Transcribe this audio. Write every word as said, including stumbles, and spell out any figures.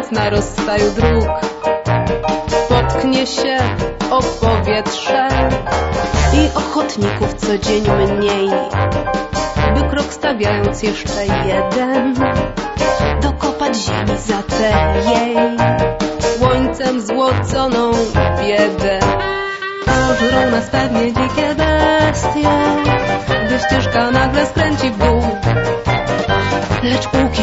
czas na rozstaju dróg. Potknie się o powietrze i ochotników co dzień mniej, by krok stawiając jeszcze jeden, dokopać ziemi za tę jej słońcem złoconą biedę. Pożrą nas pewnie dzikie bestie, gdy ścieżka nagle skręci w dół, lecz póki